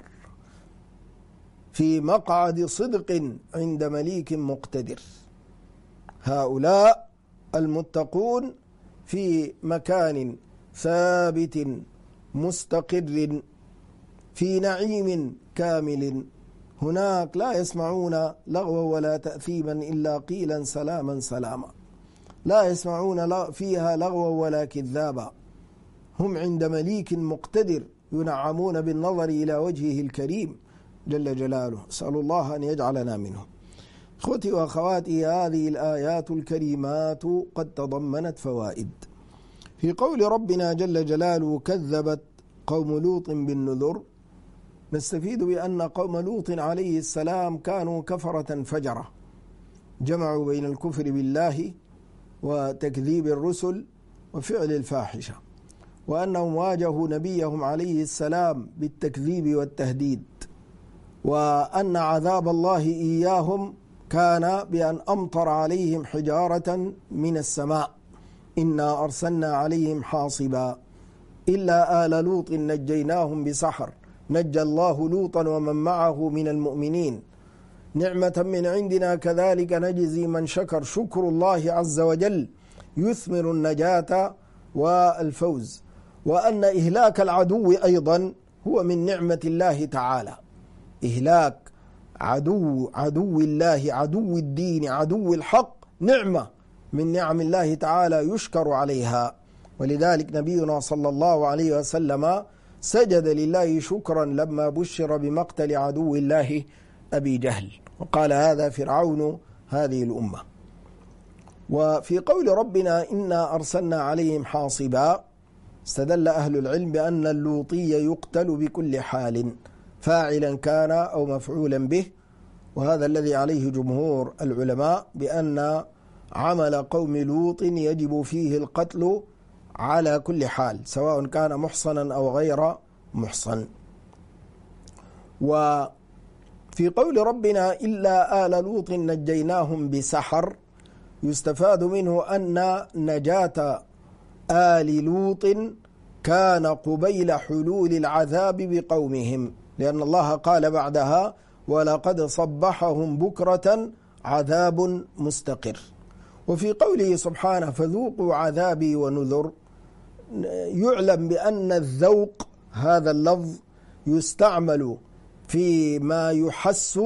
في مقعد صدق عند مليك مقتدر. هؤلاء المتقون في مكان ثابت مستقر في نعيم كامل، هناك لا يسمعون لغوا ولا تأثيما إلا قيلا سلاما سلاما، لا يسمعون فيها لغوا ولا كذابا، هم عند مليك مقتدر ينعمون بالنظر إلى وجهه الكريم جل جلاله. أسأل الله أن يجعلنا منهم. أخوتي وأخواتي، هذه الآيات الكريمات قد تضمنت فوائد. في قول ربنا جل جلاله كذبت قوم لوط بالنذر، نستفيد بأن قوم لوط عليه السلام كانوا كفرة فجرة، جمعوا بين الكفر بالله وتكذيب الرسل وفعل الفاحشة، وأنهم واجهوا نبيهم عليه السلام بالتكذيب والتهديد، وأن عذاب الله إياهم كان بأن أمطر عليهم حجارة من السماء إنا أرسلنا عليهم حاصبا إلا آل لوط نجيناهم بسحر نجى الله لوطا ومن معه من المؤمنين نعمة من عندنا كذلك نجزي من شكر. شكر الله عز وجل يثمر النجاة والفوز، وأن إهلاك العدو أيضا هو من نعمة الله تعالى. إهلاك عدو عدو الله، عدو الدين، عدو الحق، نعمة من نعم الله تعالى يشكر عليها. ولذلك نبينا صلى الله عليه وسلم سجد لله شكرا لما بشر بمقتل عدو الله أبي جهل، وقال هذا فرعون هذه الأمة. وفي قول ربنا إنا أرسلنا عليهم حاصبا، استدل أهل العلم بأن اللوطي يقتل بكل حال، فاعلا كان أو مفعولا به، وهذا الذي عليه جمهور العلماء بأن عمل قوم لوط يجب فيه القتل على كل حال، سواء كان محصنا أو غير محصن. وفي قول ربنا إلا آل لوط نجيناهم بسحر، يستفاد منه أن نجاة آل لوط كان قبيل حلول العذاب بقومهم، لأن الله قال بعدها ولقد صبحهم بكرة عذاب مستقر. وفي قوله سبحانه فذوقوا عذابي ونذر، يعلم بأن الذوق هذا اللفظ يستعمل في ما يحس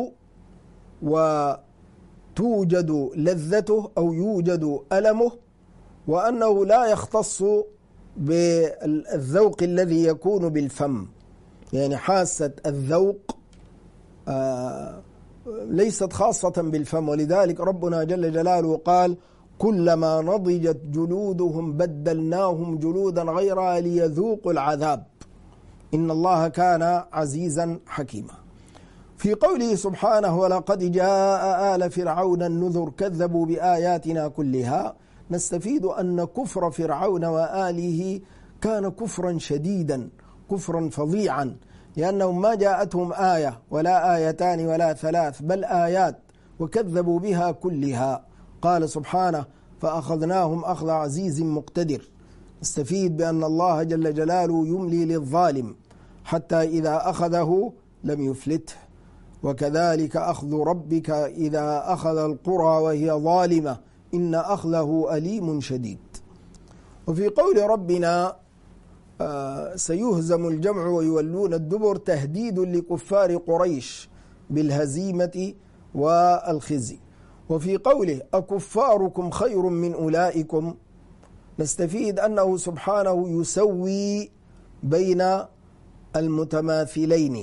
وتوجد لذته أو يوجد ألمه، وأنه لا يختص بالذوق الذي يكون بالفم، يعني حاسة الذوق آه ليست خاصة بالفم. ولذلك ربنا جل جلاله قال كلما نضجت جلودهم بدلناهم جلودا غيرها ليذوقوا العذاب إن الله كان عزيزا حكيما. في قوله سبحانه ولقد جاء آل فرعون النذر كذبوا بآياتنا كلها، نستفيد أن كفر فرعون وآله كان كفرا شديدا، كفرا فظيعا، لأنهم ما جاءتهم آية ولا آيتان ولا ثلاث بل آيات وكذبوا بها كلها. قال سبحانه فأخذناهم أخذ عزيز مقتدر. نستفيد بأن الله جل جلاله يملي للظالم حتى إذا أخذه لم يفلته، وكذلك أخذ ربك إذا أخذ القرى وهي ظالمة إن أخذه أليم شديد. وفي قول ربنا آه سيهزم الجمع ويولون الدبر تهديد لكفار قريش بالهزيمة والخزي. وفي قوله أكفاركم خير من أولئكم، نستفيد أنه سبحانه يسوي بين المتماثلين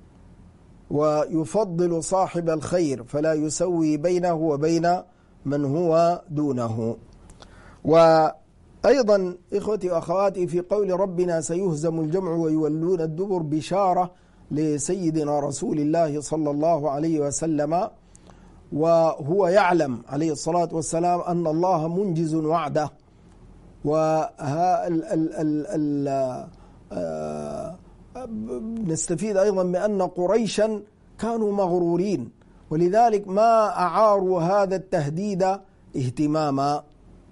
ويفضل صاحب الخير فلا يسوي بينه وبين من هو دونه. وأيضا إخوتي وأخواتي في قول ربنا سيهزم الجمع ويولون الدبر بشارة لسيدنا رسول الله صلى الله عليه وسلم، وهو يعلم عليه الصلاة والسلام أن الله منجز وعده. ونستفيد أيضا بأن قريشا كانوا مغرورين، ولذلك ما أعاروا هذا التهديد اهتماما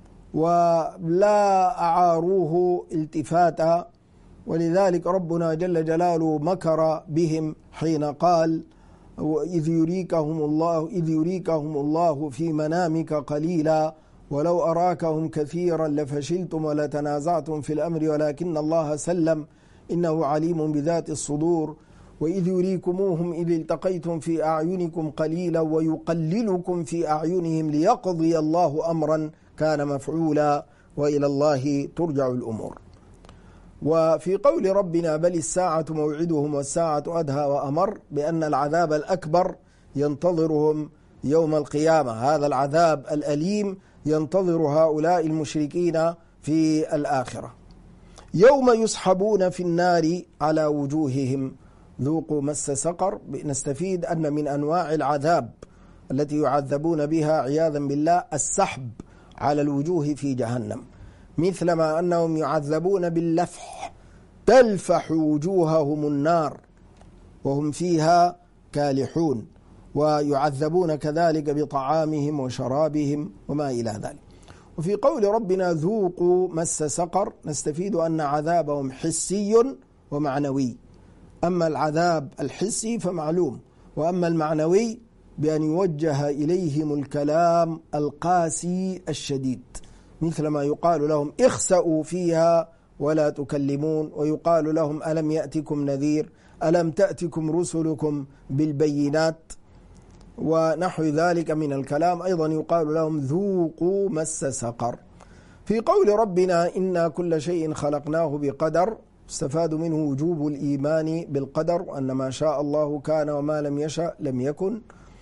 ولا أعاروه التفاتا. ولذلك ربنا جل جلاله مكر بهم حين قال: إذ يريكهم الله إذ يريكهم الله في منامك قليلا ولو أراكهم كثيرا لفشلتم ولتنازعتم في الأمر ولكن الله سلم إنه عليم بذات الصدور. وإذ يريكموهم إذ التقيتم في أعينكم قليلا ويقللكم في أعينهم ليقضي الله أمرا كان مفعولا وإلى الله ترجع الأمور. وفي قول ربنا: بل الساعة موعدهم والساعة أدهى وأمر، بأن العذاب الأكبر ينتظرهم يوم القيامة. هذا العذاب الأليم ينتظر هؤلاء المشركين في الآخرة. يوم يسحبون في النار على وجوههم ذوقوا مس سقر. نستفيد أن من أنواع العذاب التي يعذبون بها عياذا بالله السحب على الوجوه في جهنم، مثلما أنهم يعذبون باللفح، تلفح وجوههم النار وهم فيها كالحون، ويعذبون كذلك بطعامهم وشرابهم وما إلى ذلك. وفي قول ربنا: ذوقوا مس سقر، نستفيد أن عذابهم حسي ومعنوي. أما العذاب الحسي فمعلوم، وأما المعنوي بأن يوجه إليهم الكلام القاسي الشديد، مثل ما يقال لهم: اخسأوا فيها ولا تكلمون، ويقال لهم: ألم يأتكم نذير، ألم تأتكم رسلكم بالبينات، ونحو ذلك من الكلام. أيضا يقال لهم: ذوقوا مس سقر. في قول ربنا: إنا كل شيء خلقناه بقدر، استفاد منه وجوب الإيمان بالقدر، وأن ما شاء الله كان وما لم يشأ لم يكن،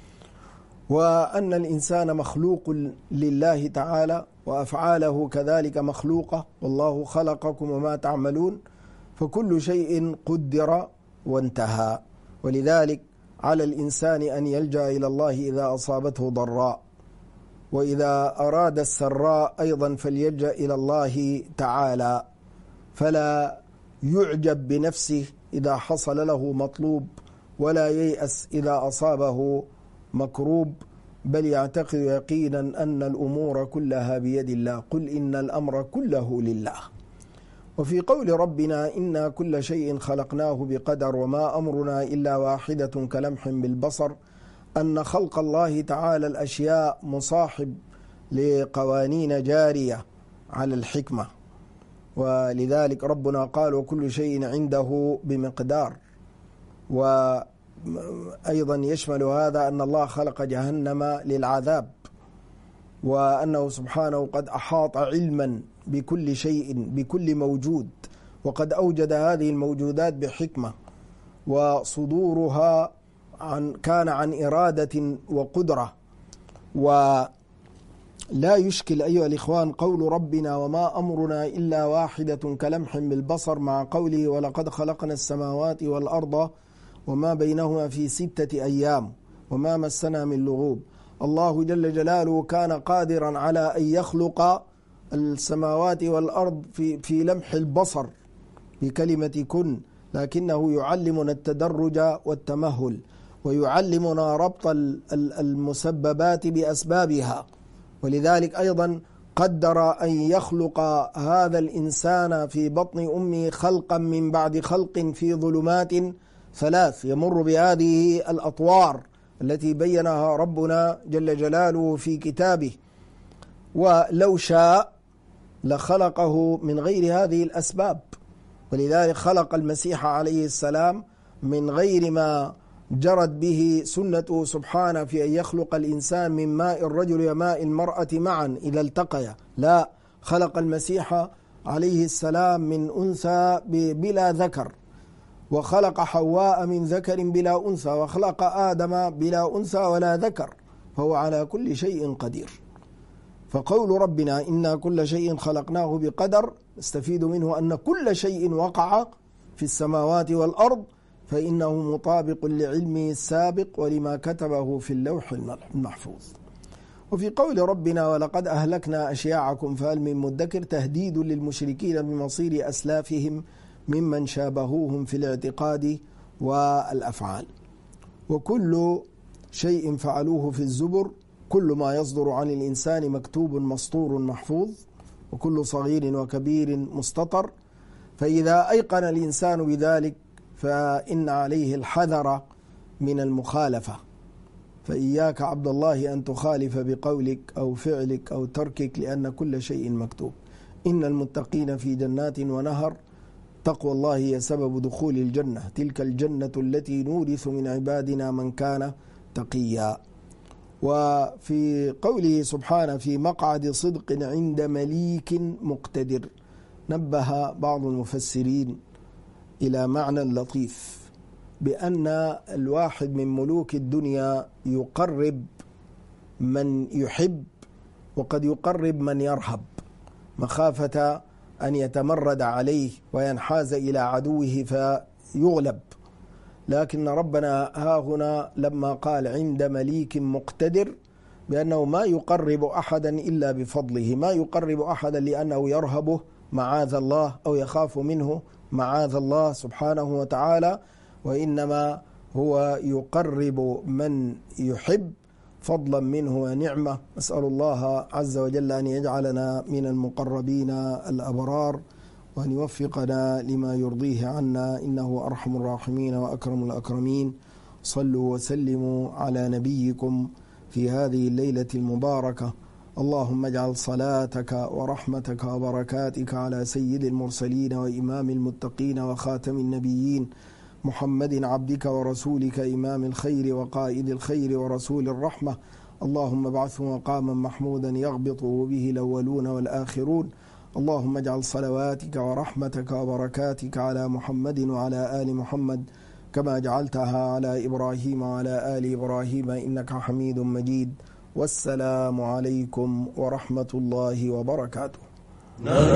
وأن الإنسان مخلوق لله تعالى وأفعاله كذلك مخلوقة، والله خلقكم وما تعملون، فكل شيء قدر وانتهى. ولذلك على الإنسان أن يلجأ إلى الله إذا أصابته ضراء، وإذا أراد السراء أيضا فليلجأ إلى الله تعالى، فلا يعجب بنفسه إذا حصل له مطلوب، ولا ييأس إذا أصابه مكروب، بل يعتقد يقينا أن الأمور كلها بيد الله، قل إن الأمر كله لله. وفي قول ربنا: إنا كل شيء خلقناه بقدر وما أمرنا إلا واحدة كلمح بالبصر، أن خلق الله تعالى الأشياء مصاحب لقوانين جارية على الحكمة، ولذلك ربنا قال: وكل شيء عنده بمقدار. وأيضا يشمل هذا أن الله خلق جهنم للعذاب، وأنه سبحانه قد أحاط علما بكل شيء بكل موجود، وقد أوجد هذه الموجودات بحكمة، وصدورها عن كان عن إرادة وقدرة. ولا يشكل أيها الإخوان قول ربنا: وما أمرنا إلا واحدة كلمح بالبصر، مع قوله: ولقد خلقنا السماوات والأرض وما بينهما في ستة أيام وما مسنا من لغوب. الله جل جلاله كان قادرا على أن يخلق السماوات والأرض في, في لمح البصر بكلمة كن، لكنه يعلمنا التدرج والتمهل، ويعلمنا ربط المسببات بأسبابها. ولذلك أيضا قدر أن يخلق هذا الإنسان في بطن أمه خلقا من بعد خلق في ظلمات ثلاث، يمر بهذه الأطوار التي بينها ربنا جل جلاله في كتابه. ولو شاء لخلقه من غير هذه الأسباب، ولذلك خلق المسيح عليه السلام من غير ما جرت به سنته سبحانه في أن يخلق الإنسان من ماء الرجل وماء المرأة معا إذا التقيا، لا، خلق المسيح عليه السلام من أنثى بلا ذكر، وخلق حواء من ذكر بلا أنثى، وخلق آدم بلا أنثى ولا ذكر، فهو على كل شيء قدير. فقول ربنا: إنا كل شيء خلقناه بقدر، نستفيد منه أن كل شيء وقع في السماوات والأرض فإنه مطابق لعلمه السابق ولما كتبه في اللوح المحفوظ. وفي قول ربنا ولقد أهلكنا أشياعكم فهل من مدكر تهديد للمشركين بمصير أسلافهم ممن شابهوهم في الاعتقاد والأفعال. وكل شيء فعلوه في الزبر، كل ما يصدر عن الإنسان مكتوب مسطور محفوظ، وكل صغير وكبير مستطر. فإذا أيقن الإنسان بذلك فإن عليه الحذر من المخالفة. فإياك عبد الله أن تخالف بقولك أو فعلك أو تركك، لأن كل شيء مكتوب. إن المتقين في جنات ونهر، تقوى الله هي سبب دخول الجنة، تلك الجنة التي نورث من عبادنا من كان تقيا. وفي قوله سبحانه في مقعد صدق عند مليك مقتدر، نبه بعض المفسرين إلى معنى لطيف، بأن الواحد من ملوك الدنيا يقرب من يحب وقد يقرب من يرهب، مخافة أن يتمرد عليه وينحاز إلى عدوه فيغلب. لكن ربنا ها هنا لما قال عند مليك مقتدر، بأنه ما يقرب أحدا إلا بفضله، ما يقرب أحدا لأنه يرهبه معاذ الله أو يخاف منه معاذ الله سبحانه وتعالى، وإنما هو يقرب من يحب فضلا منه ونعمة. أسأل الله عز وجل أن يجعلنا من المقربين الأبرار، وأن يوفقنا لما يرضيه عنا، إنه أرحم الراحمين وأكرم الأكرمين. صلوا وسلموا على نبيكم في هذه الليلة المباركة. اللهم اجعل صلاتك ورحمتك وبركاتك على سيد المرسلين وإمام المتقين وخاتم النبيين محمد عبدك ورسولك إمام الخير وقائد الخير ورسول الرحمة. اللهم ابعثه مقاما محمودا يغبط به الأولون والآخرون. اللهم اجعل صلواتك ورحمتك وبركاتك على محمد وعلى آل محمد كما جعلتها على إبراهيم وعلى آل إبراهيم إنك حميد مجيد. والسلام عليكم ورحمة الله وبركاته.